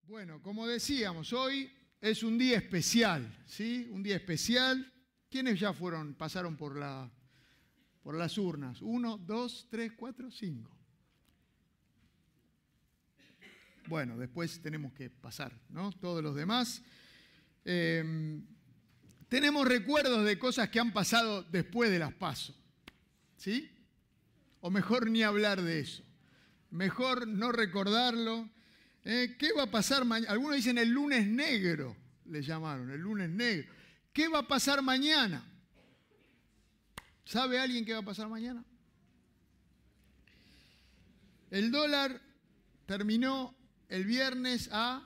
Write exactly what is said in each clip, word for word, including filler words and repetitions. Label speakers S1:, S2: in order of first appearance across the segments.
S1: Bueno, como decíamos, hoy es un día especial, ¿sí? Un día especial. ¿Quiénes ya fueron, pasaron por la, por las urnas? Uno, dos, tres, cuatro, cinco. Bueno, después tenemos que pasar, ¿no? Todos los demás. Eh, tenemos recuerdos de cosas que han pasado después de las PASO, ¿sí? O mejor ni hablar de eso. Mejor no recordarlo. ¿Eh? ¿Qué va a pasar mañana? Algunos dicen el lunes negro, le llamaron, el lunes negro. ¿Qué va a pasar mañana? ¿Sabe alguien qué va a pasar mañana? El dólar terminó el viernes a...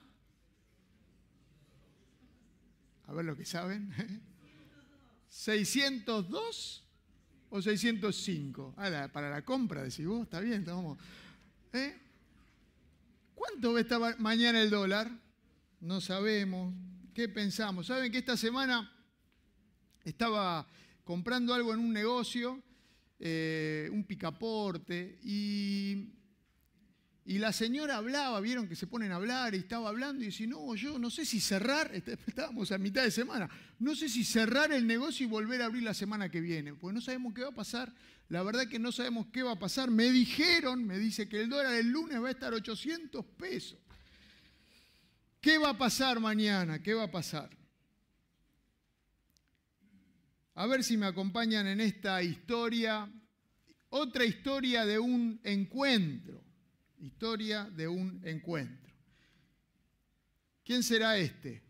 S1: A ver lo que saben. ¿seiscientos dos o seiscientos cinco? Ah, la, para la compra, decís vos, está bien, estamos... ¿Eh? ¿Cuánto va a estar mañana el dólar? No sabemos. ¿Qué pensamos? ¿Saben que esta semana estaba comprando algo en un negocio, eh, un picaporte, y, y la señora hablaba, vieron que se ponen a hablar y estaba hablando y dice, no, yo no sé si cerrar, estábamos a mitad de semana, no sé si cerrar el negocio y volver a abrir la semana que viene, porque no sabemos qué va a pasar. La verdad que no sabemos qué va a pasar. Me dijeron, me dice que el dólar el lunes va a estar ochocientos pesos. ¿Qué va a pasar mañana? ¿Qué va a pasar? A ver si me acompañan en esta historia. Otra historia de un encuentro. Historia de un encuentro. ¿Quién será este?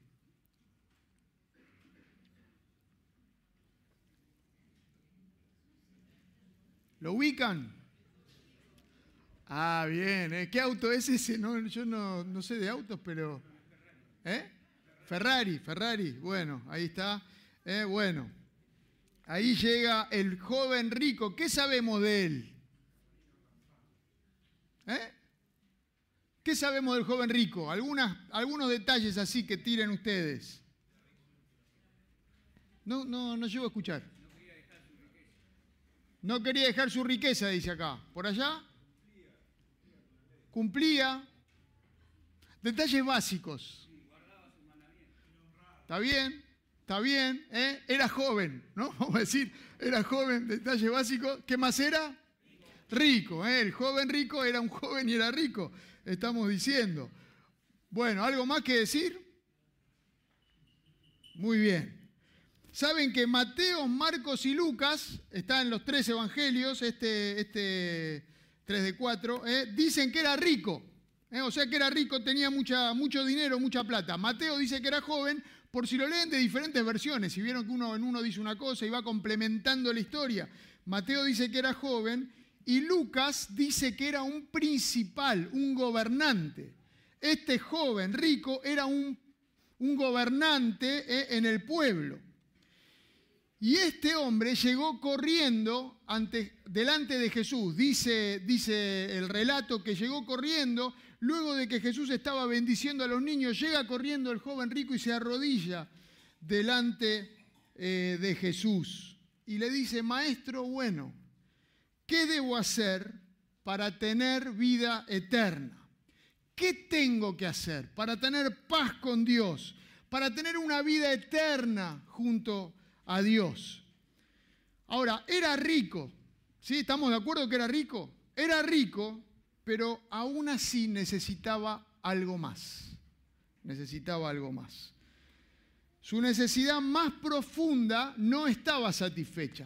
S1: ¿Lo ubican? Ah, bien. ¿eh? ¿Qué auto es ese? No, yo no, no sé de autos, pero... ¿Eh? Ferrari, Ferrari. Bueno, ahí está. Eh, bueno, ahí llega el joven rico. ¿Qué sabemos de él? ¿Eh? ¿Qué sabemos del joven rico? Algunas, algunos detalles así que tiren ustedes. No, no, no llego a escuchar. No quería dejar su riqueza, dice acá. ¿Por allá? Cumplía. Detalles básicos. Está bien, está bien. ¿eh? Era joven, ¿no? Vamos a decir, era joven, detalle básico. ¿Qué más era? Rico. ¿eh? El joven rico era un joven y era rico. Estamos diciendo. Bueno, ¿algo más que decir? Muy bien. Saben que Mateo, Marcos y Lucas, están en los tres evangelios, este, este tres de cuatro, eh, dicen que era rico. Eh, o sea que era rico, tenía mucha, mucho dinero, mucha plata. Mateo dice que era joven, por si lo leen de diferentes versiones. Si vieron que uno en uno dice una cosa y va complementando la historia. Mateo dice que era joven y Lucas dice que era un principal, un gobernante. Este joven rico era un, un gobernante eh, en el pueblo. Y este hombre llegó corriendo ante, delante de Jesús. Dice, dice el relato que llegó corriendo, luego de que Jesús estaba bendiciendo a los niños, llega corriendo el joven rico y se arrodilla delante eh, de Jesús. Y le dice, maestro bueno, ¿qué debo hacer para tener vida eterna? ¿Qué tengo que hacer para tener paz con Dios? Para tener una vida eterna junto a a Dios. Ahora, era rico, ¿sí? ¿Estamos de acuerdo que era rico? Era rico, pero aún así necesitaba algo más. Necesitaba algo más. Su necesidad más profunda no estaba satisfecha.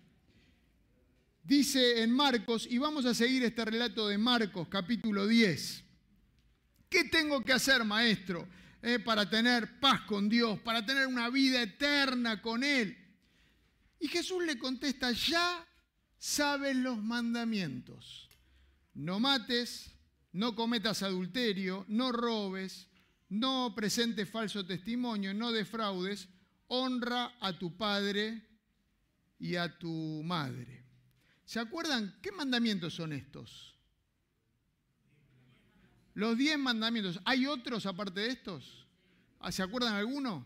S1: Dice en Marcos, y vamos a seguir este relato de Marcos, capítulo diez. ¿Qué tengo que hacer, maestro? Eh, para tener paz con Dios, para tener una vida eterna con Él. Y Jesús le contesta, ya sabes los mandamientos. No mates, no cometas adulterio, no robes, no presentes falso testimonio, no defraudes, honra a tu padre y a tu madre. ¿Se acuerdan qué mandamientos son estos? Los diez mandamientos. ¿Hay otros aparte de estos? ¿Se acuerdan alguno?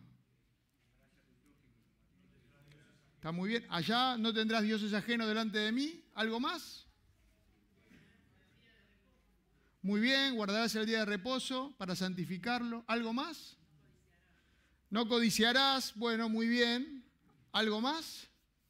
S1: Está muy bien. Allá no tendrás dioses ajenos delante de mí. ¿Algo más? Muy bien, guardarás el día de reposo para santificarlo. ¿Algo más? No codiciarás. Bueno, muy bien. ¿Algo más?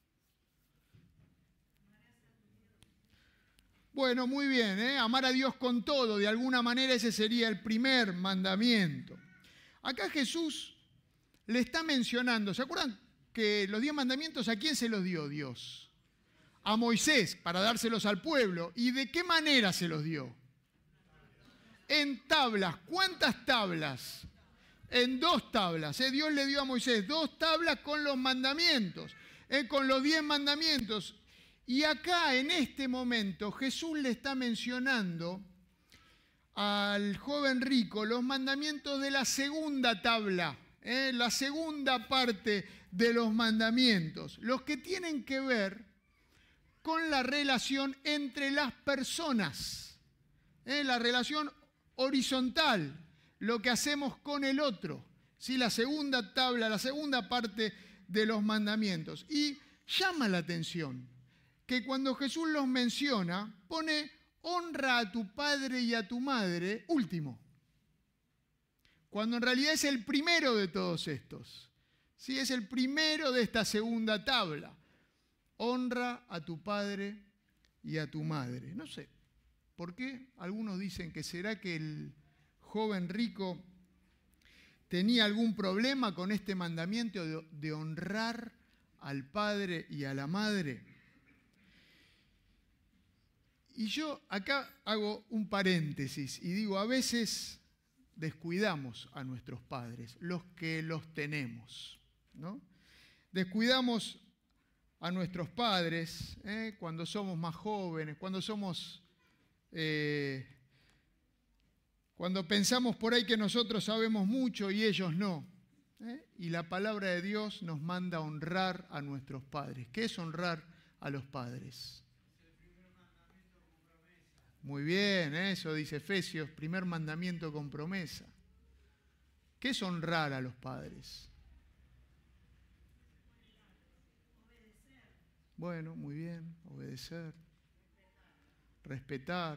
S1: Bueno, muy bien, ¿eh? Amar a Dios con todo. De alguna manera ese sería el primer mandamiento. Acá Jesús le está mencionando. ¿Se acuerdan que los diez mandamientos a quién se los dio Dios? A Moisés, para dárselos al pueblo. ¿Y de qué manera se los dio? En tablas. ¿Cuántas tablas? En dos tablas. ¿eh? Dios le dio a Moisés dos tablas con los mandamientos, ¿eh? con los diez mandamientos. Y acá, en este momento, Jesús le está mencionando al joven rico los mandamientos de la segunda tabla, ¿eh? la segunda parte de los mandamientos, los que tienen que ver con la relación entre las personas, ¿eh? la relación horizontal, lo que hacemos con el otro, ¿sí? la segunda tabla, la segunda parte de los mandamientos. Y llama la atención que cuando Jesús los menciona, pone honra a tu padre y a tu madre último, cuando en realidad es el primero de todos estos. Sí, es el primero de esta segunda tabla. Honra a tu padre y a tu madre. No sé, ¿por qué? Algunos dicen que será que el joven rico tenía algún problema con este mandamiento de, de honrar al padre y a la madre. Y yo acá hago un paréntesis y digo, a veces descuidamos a nuestros padres, los que los tenemos, ¿no? Descuidamos a nuestros padres ¿eh? cuando somos más jóvenes, cuando somos, eh, cuando pensamos por ahí que nosotros sabemos mucho y ellos no. ¿eh? Y la palabra de Dios nos manda a honrar a nuestros padres. ¿Qué es honrar a los padres? Muy bien, ¿eh? Eso dice Efesios, primer mandamiento con promesa. ¿Qué es honrar a los padres? Bueno, muy bien, obedecer, respetar,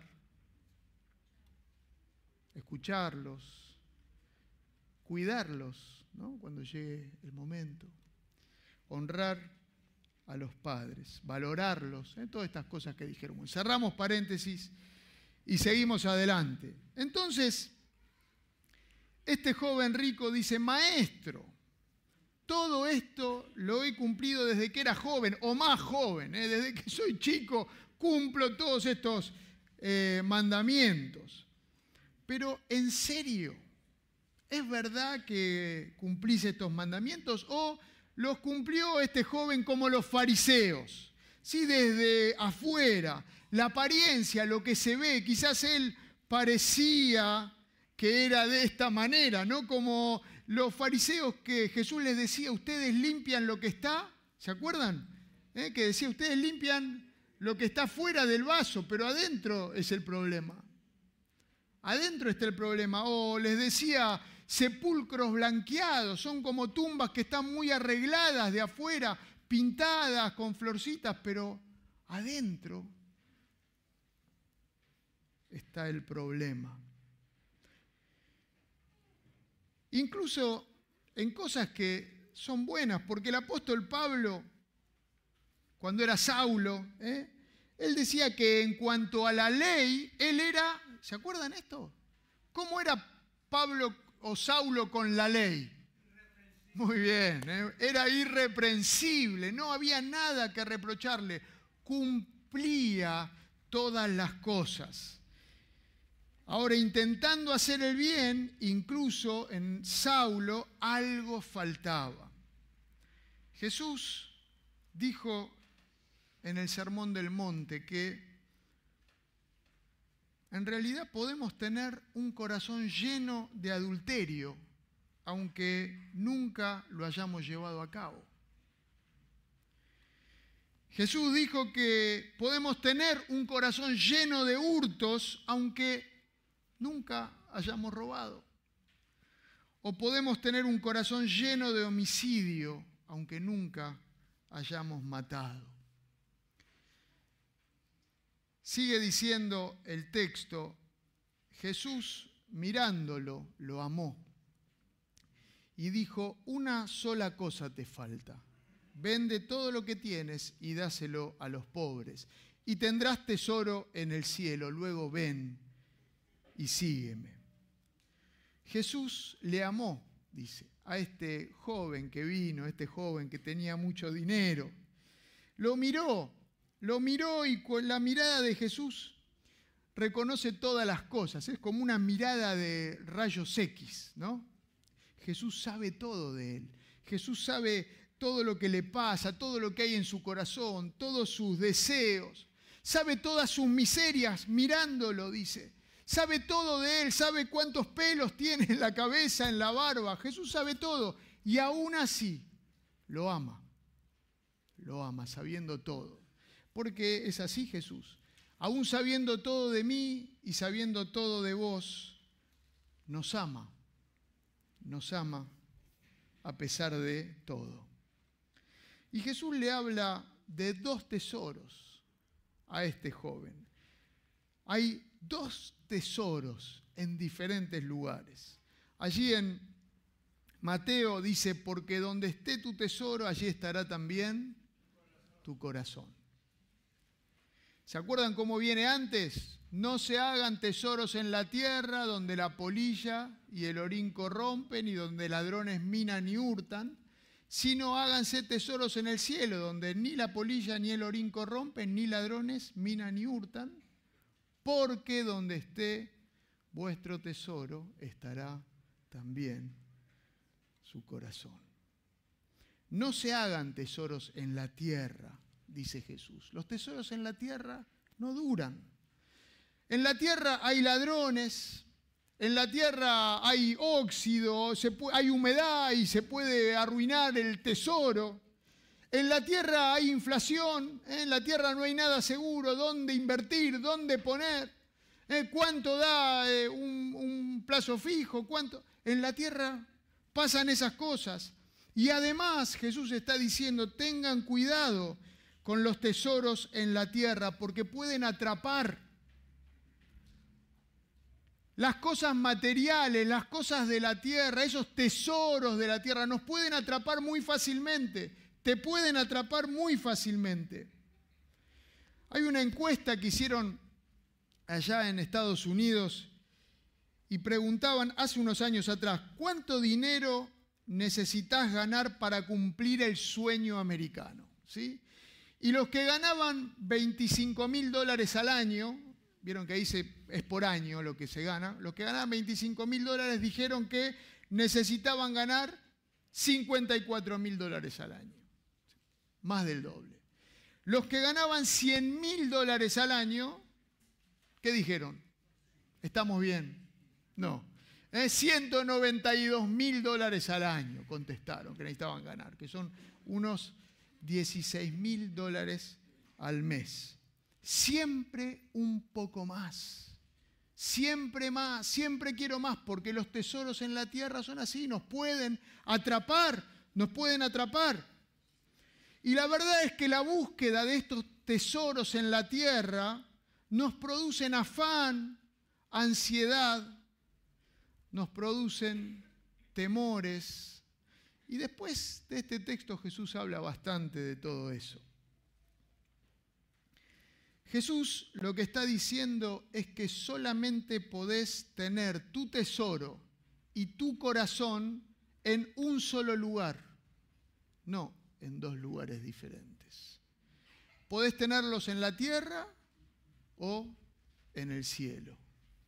S1: escucharlos, cuidarlos, ¿no? Cuando llegue el momento. Honrar a los padres, valorarlos, ¿eh? Todas estas cosas que dijeron. Cerramos paréntesis y seguimos adelante. Entonces, este joven rico dice, maestro, todo esto lo he cumplido desde que era joven, o más joven, ¿eh? desde que soy chico cumplo todos estos eh, mandamientos. Pero, ¿en serio? ¿Es verdad que cumplís estos mandamientos o los cumplió este joven como los fariseos? Sí, desde afuera, la apariencia, lo que se ve, quizás él parecía que era de esta manera, ¿no? Como los fariseos que Jesús les decía, ustedes limpian lo que está, ¿se acuerdan? ¿Eh? Que decía, ustedes limpian lo que está fuera del vaso, pero adentro es el problema. Adentro está el problema. O les decía, sepulcros blanqueados, son como tumbas que están muy arregladas de afuera, pintadas con florcitas, pero adentro está el problema. Incluso en cosas que son buenas, porque el apóstol Pablo, cuando era Saulo, ¿eh? él decía que en cuanto a la ley, él era, ¿se acuerdan esto? ¿Cómo era Pablo o Saulo con la ley? Muy bien, ¿eh? Era irreprensible, no había nada que reprocharle, cumplía todas las cosas. Ahora, intentando hacer el bien, incluso en Saulo algo faltaba. Jesús dijo en el Sermón del Monte que en realidad podemos tener un corazón lleno de adulterio, aunque nunca lo hayamos llevado a cabo. Jesús dijo que podemos tener un corazón lleno de hurtos, aunque nunca hayamos robado. O podemos tener un corazón lleno de homicidio, aunque nunca hayamos matado. Sigue diciendo el texto, Jesús, mirándolo, lo amó y dijo, una sola cosa te falta. Vende todo lo que tienes y dáselo a los pobres, y tendrás tesoro en el cielo. Luego ven y sígueme. Jesús le amó, dice, a este joven que vino, este joven que tenía mucho dinero. Lo miró, lo miró y con la mirada de Jesús reconoce todas las cosas. Es como una mirada de rayos X, ¿no? Jesús sabe todo de él. Jesús sabe todo lo que le pasa, todo lo que hay en su corazón, todos sus deseos. Sabe todas sus miserias mirándolo, dice. Sabe todo de él, sabe cuántos pelos tiene en la cabeza, en la barba. Jesús sabe todo y aún así lo ama. Lo ama sabiendo todo. Porque es así Jesús. Aún sabiendo todo de mí y sabiendo todo de vos, nos ama. Nos ama a pesar de todo. Y Jesús le habla de dos tesoros a este joven. Hay dos tesoros en diferentes lugares. Allí en Mateo dice, porque donde esté tu tesoro, allí estará también tu corazón. ¿Se acuerdan cómo viene antes? No se hagan tesoros en la tierra donde la polilla y el orín corrompen y donde ladrones minan y hurtan, sino háganse tesoros en el cielo donde ni la polilla ni el orín corrompen, ni ladrones minan y hurtan, porque donde esté vuestro tesoro estará también su corazón. No se hagan tesoros en la tierra, dice Jesús. Los tesoros en la tierra no duran. En la tierra hay ladrones, en la tierra hay óxido, se puede, hay humedad y se puede arruinar el tesoro. En la tierra hay inflación, ¿eh? En la tierra no hay nada seguro, dónde invertir, dónde poner, ¿eh? cuánto da eh, un, un plazo fijo, cuánto. En la tierra pasan esas cosas. Y además Jesús está diciendo, tengan cuidado con los tesoros en la tierra, porque pueden atrapar. Las cosas materiales, las cosas de la tierra, esos tesoros de la tierra, nos pueden atrapar muy fácilmente. Te pueden atrapar muy fácilmente. Hay una encuesta que hicieron allá en Estados Unidos y preguntaban hace unos años atrás, ¿cuánto dinero necesitas ganar para cumplir el sueño americano? ¿Sí? Y los que ganaban veinticinco mil dólares al año, vieron que ahí se, es por año lo que se gana, los que ganaban veinticinco mil dólares dijeron que necesitaban ganar cincuenta y cuatro mil dólares al año. Más del doble. Los que ganaban cien mil dólares al año, ¿qué dijeron? ¿Estamos bien? No. ¿Eh? ciento noventa y dos mil dólares al año contestaron que necesitaban ganar, que son unos dieciséis mil dólares al mes. Siempre un poco más. Siempre más, siempre quiero más, porque los tesoros en la tierra son así, nos pueden atrapar, nos pueden atrapar. Y la verdad es que la búsqueda de estos tesoros en la tierra nos producen afán, ansiedad, nos producen temores. Y después de este texto Jesús habla bastante de todo eso. Jesús lo que está diciendo es que solamente podés tener tu tesoro y tu corazón en un solo lugar, no en dos lugares diferentes. Podés tenerlos en la tierra o en el cielo.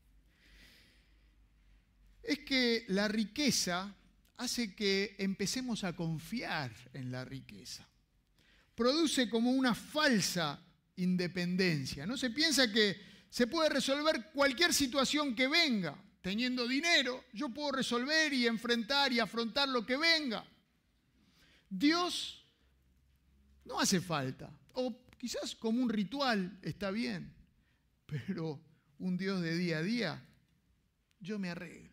S1: Es que la riqueza hace que empecemos a confiar en la riqueza. Produce como una falsa independencia. No se piensa que se puede resolver cualquier situación que venga. Teniendo dinero, yo puedo resolver y enfrentar y afrontar lo que venga. Dios no hace falta. O quizás como un ritual está bien. Pero un Dios de día a día, yo me arreglo.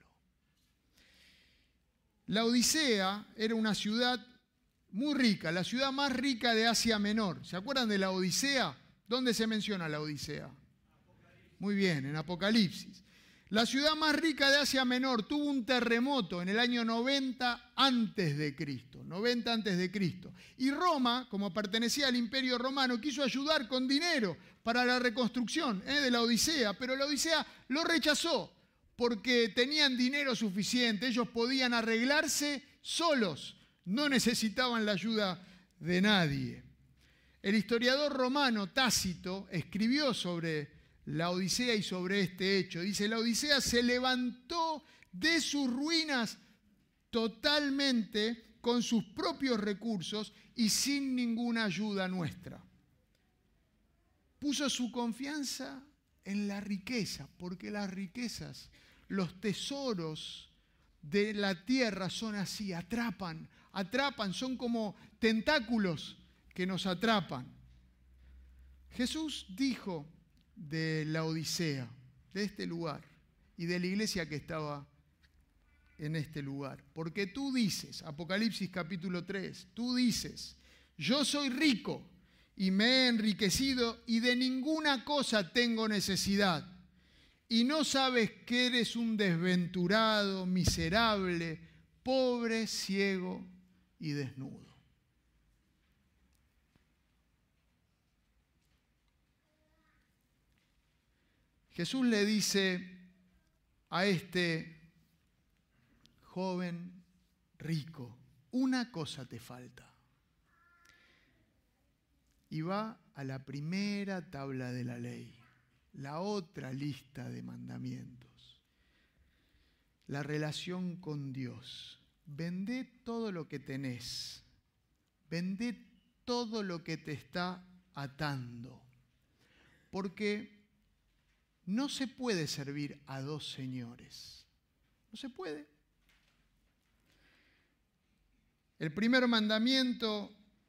S1: La Odisea era una ciudad muy rica, la ciudad más rica de Asia Menor. ¿Se acuerdan de la Odisea? ¿Dónde se menciona la Odisea? Muy bien, en Apocalipsis. La ciudad más rica de Asia Menor tuvo un terremoto en el año noventa antes de Cristo, noventa antes de Cristo. Y Roma, como pertenecía al Imperio Romano, quiso ayudar con dinero para la reconstrucción ¿eh? de la Odisea, pero la Odisea lo rechazó porque tenían dinero suficiente, ellos podían arreglarse solos, no necesitaban la ayuda de nadie. El historiador romano Tácito escribió sobre la Odisea y sobre este hecho. Dice, la Odisea se levantó de sus ruinas totalmente con sus propios recursos y sin ninguna ayuda nuestra. Puso su confianza en la riqueza, porque las riquezas, los tesoros de la tierra son así, atrapan, atrapan, son como tentáculos que nos atrapan. Jesús dijo de la Odisea, de este lugar y de la iglesia que estaba en este lugar. Porque tú dices, Apocalipsis capítulo tres, tú dices, yo soy rico y me he enriquecido y de ninguna cosa tengo necesidad. Y no sabes que eres un desventurado, miserable, pobre, ciego y desnudo. Jesús le dice a este joven rico, una cosa te falta. Y va a la primera tabla de la ley, la otra lista de mandamientos, la relación con Dios. Vendé todo lo que tenés, vendé todo lo que te está atando, porque no se puede servir a dos señores. No se puede. El primer mandamiento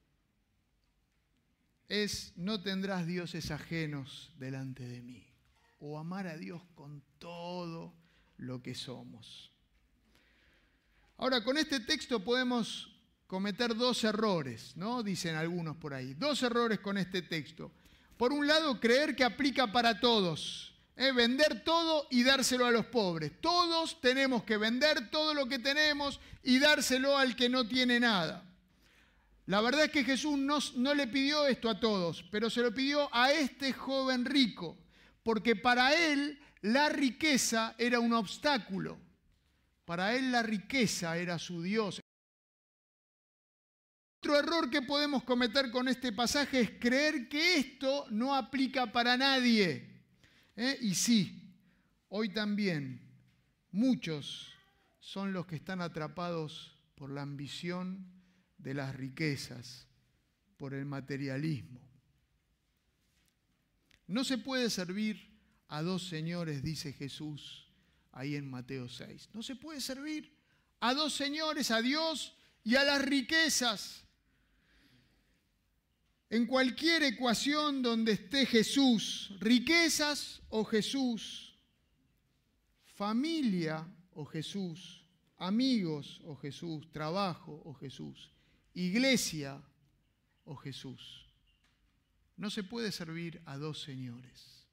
S1: es: no tendrás dioses ajenos delante de mí. O amar a Dios con todo lo que somos. Ahora, con este texto podemos cometer dos errores, ¿no? Dicen algunos por ahí. Dos errores con este texto. Por un lado, creer que aplica para todos. ¿Eh? Vender todo y dárselo a los pobres. Todos tenemos que vender todo lo que tenemos y dárselo al que no tiene nada. La verdad es que Jesús no, no le pidió esto a todos, pero se lo pidió a este joven rico, porque para él la riqueza era un obstáculo. Para él la riqueza era su Dios. Otro error que podemos cometer con este pasaje es creer que esto no aplica para nadie. ¿Eh? Y sí, hoy también muchos son los que están atrapados por la ambición de las riquezas, por el materialismo. No se puede servir a dos señores, dice Jesús ahí en Mateo seis. No se puede servir a dos señores, a Dios y a las riquezas. En cualquier ecuación donde esté Jesús, riquezas o Jesús, familia o Jesús, amigos o Jesús, trabajo o Jesús, iglesia o Jesús. No se puede servir a dos señores.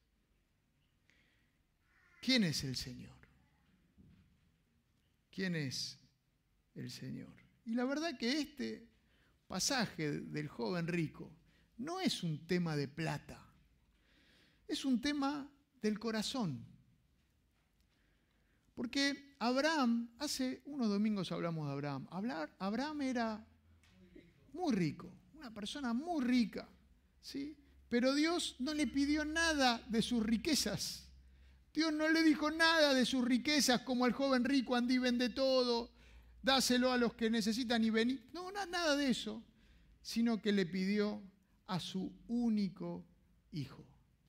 S1: ¿Quién es el Señor? ¿Quién es el Señor? Y la verdad que este pasaje del joven rico no es un tema de plata, es un tema del corazón. Porque Abraham, hace unos domingos hablamos de Abraham, Abraham era muy rico, una persona muy rica, ¿sí? Pero Dios no le pidió nada de sus riquezas. Dios no le dijo nada de sus riquezas como el joven rico, andí, vende todo, dáselo a los que necesitan y vení. No, nada de eso, sino que le pidió a su único hijo.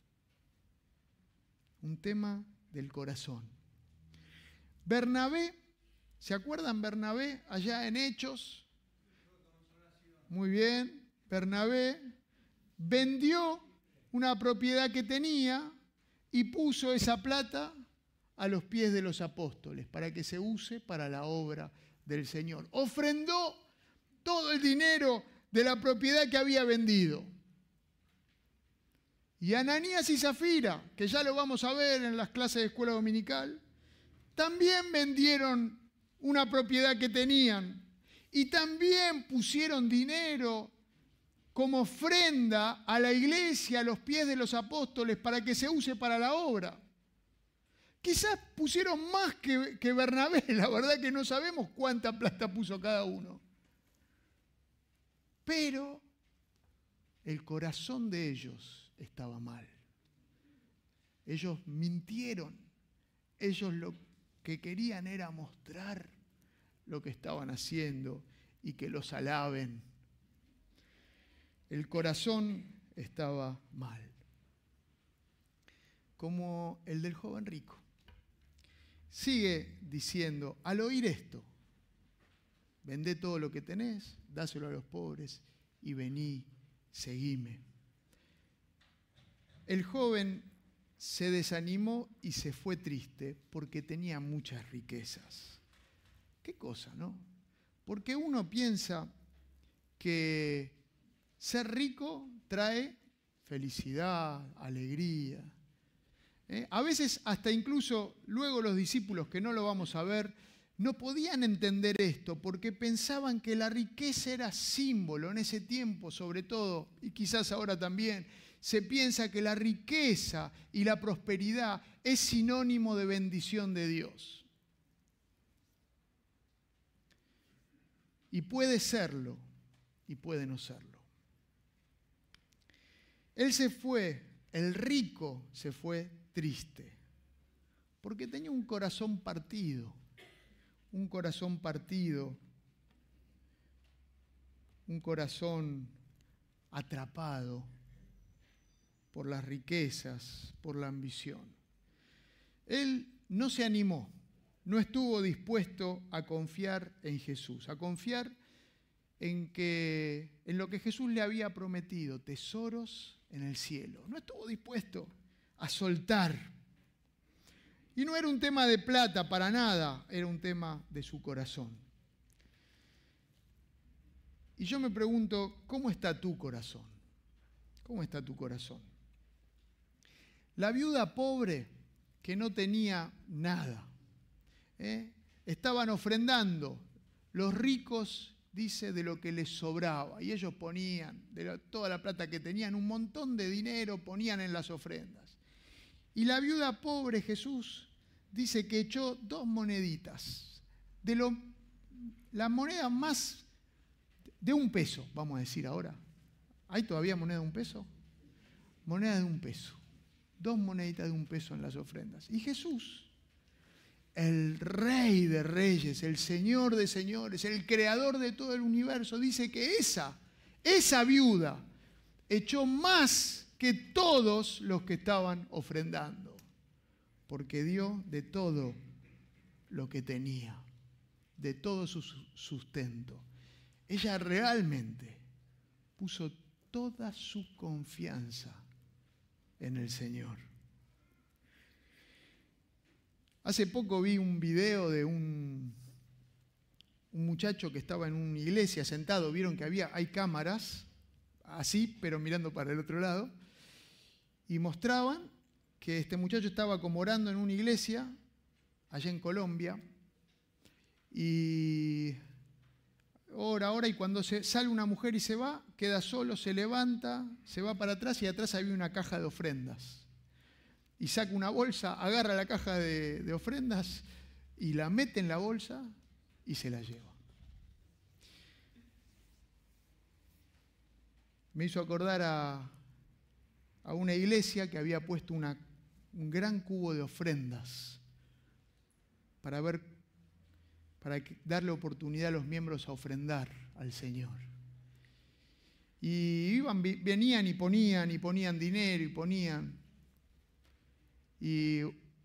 S1: Un tema del corazón. Bernabé, ¿se acuerdan Bernabé allá en Hechos? Muy bien, Bernabé vendió una propiedad que tenía y puso esa plata a los pies de los apóstoles para que se use para la obra del Señor. Ofrendó todo el dinero de la propiedad que había vendido. Y Ananías y Zafira, que ya lo vamos a ver en las clases de escuela dominical, también vendieron una propiedad que tenían y también pusieron dinero como ofrenda a la iglesia, a los pies de los apóstoles, para que se use para la obra. Quizás pusieron más que, que Bernabé, la verdad que no sabemos cuánta plata puso cada uno. Pero el corazón de ellos estaba mal. Ellos mintieron. Ellos lo que querían era mostrar lo que estaban haciendo y que los alaben. El corazón estaba mal. Como el del joven rico. Sigue diciendo, al oír esto, vendé todo lo que tenés, dáselo a los pobres y vení, seguime. El joven se desanimó y se fue triste porque tenía muchas riquezas. ¿Qué cosa, no? Porque uno piensa que ser rico trae felicidad, alegría. ¿Eh? A veces hasta incluso luego los discípulos, que no lo vamos a ver, no podían entender esto porque pensaban que la riqueza era símbolo en ese tiempo, sobre todo, y quizás ahora también, se piensa que la riqueza y la prosperidad es sinónimo de bendición de Dios. Y puede serlo, y puede no serlo. Él se fue, el rico se fue triste, porque tenía un corazón partido, un corazón partido, un corazón atrapado por las riquezas, por la ambición. Él no se animó, no estuvo dispuesto a confiar en Jesús, a confiar en, que, en lo que Jesús le había prometido, tesoros en el cielo. No estuvo dispuesto a soltar. Y no era un tema de plata para nada, era un tema de su corazón. Y yo me pregunto, ¿cómo está tu corazón? ¿Cómo está tu corazón? La viuda pobre que no tenía nada, ¿eh? Estaban ofrendando. Los ricos, dice, de lo que les sobraba. Y ellos ponían, de la, toda la plata que tenían, un montón de dinero ponían en las ofrendas. Y la viuda pobre, Jesús, dice que echó dos moneditas. De lo, la moneda más de un peso, vamos a decir ahora. ¿Hay todavía moneda de un peso? Moneda de un peso. Dos moneditas de un peso en las ofrendas. Y Jesús, el Rey de Reyes, el Señor de Señores, el Creador de todo el universo, dice que esa, esa viuda echó más que todos los que estaban ofrendando, porque dio de todo lo que tenía, de todo su sustento. Ella realmente puso toda su confianza en el Señor. Hace poco vi un video de un, un muchacho que estaba en una iglesia sentado. Vieron que había, hay cámaras, así, pero mirando para el otro lado. Y mostraban que este muchacho estaba como orando en una iglesia, allá en Colombia. Y ora, ora, y cuando se, sale una mujer y se va, queda solo, se levanta, se va para atrás y atrás había una caja de ofrendas. Y saca una bolsa, agarra la caja de, de ofrendas y la mete en la bolsa y se la lleva. Me hizo acordar a, a una iglesia que había puesto una, un gran cubo de ofrendas para, ver, para darle oportunidad a los miembros a ofrendar al Señor. Y iban, venían y ponían, y ponían dinero, y ponían. Y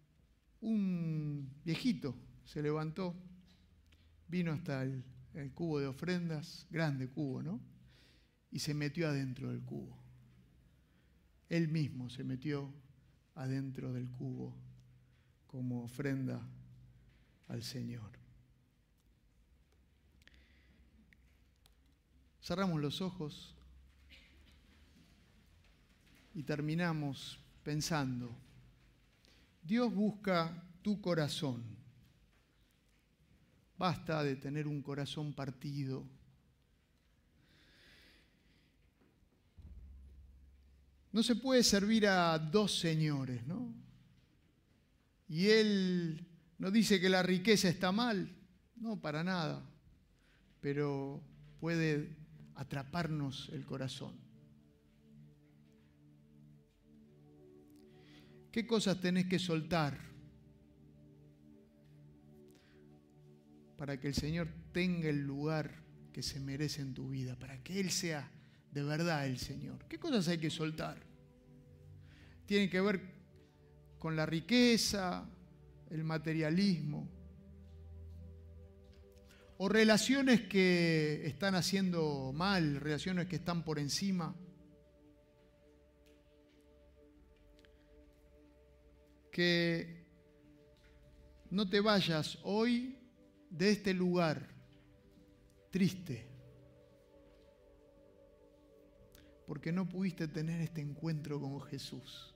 S1: un viejito se levantó, vino hasta el, el cubo de ofrendas, grande cubo, ¿no? Y se metió adentro del cubo. Él mismo se metió adentro del cubo como ofrenda al Señor. Cerramos los ojos y terminamos pensando. Dios busca tu corazón Basta de tener un corazón partido. No se puede servir a dos señores, ¿no? Y Él no dice que la riqueza está mal, no, para nada, pero puede atraparnos el corazón. ¿Qué cosas tenés que soltar para que el Señor tenga el lugar que se merece en tu vida, para que Él sea de verdad el Señor? ¿Qué cosas hay que soltar? Tienen que ver con la riqueza, el materialismo, o relaciones que están haciendo mal, relaciones que están por encima. Que no te vayas hoy de este lugar triste, porque no pudiste tener este encuentro con Jesús.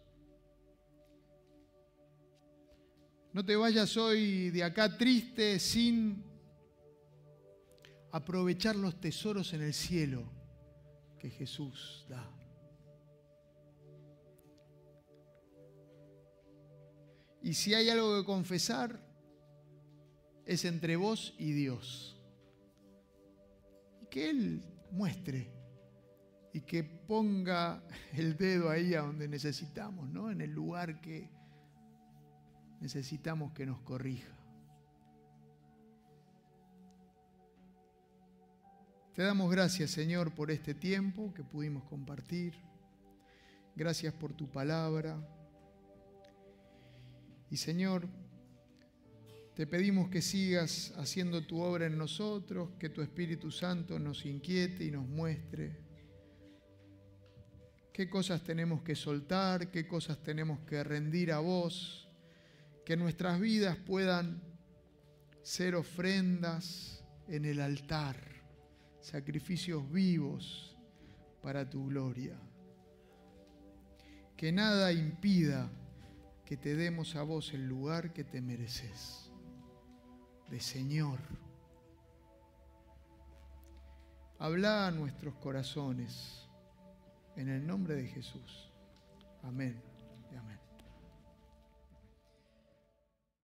S1: No te vayas hoy de acá triste sin aprovechar los tesoros en el cielo que Jesús da. Y si hay algo que confesar, es entre vos y Dios. Y que Él muestre y que ponga el dedo ahí a donde necesitamos, ¿no? En el lugar que necesitamos que nos corrija. Te damos gracias, Señor, por este tiempo que pudimos compartir. Gracias por tu palabra. Y, Señor, te pedimos que sigas haciendo tu obra en nosotros, que tu Espíritu Santo nos inquiete y nos muestre qué cosas tenemos que soltar, qué cosas tenemos que rendir a vos, que nuestras vidas puedan ser ofrendas en el altar, sacrificios vivos para tu gloria. Que nada impida que te demos a vos el lugar que te mereces, de Señor. Habla a nuestros corazones, en el nombre de Jesús. Amén.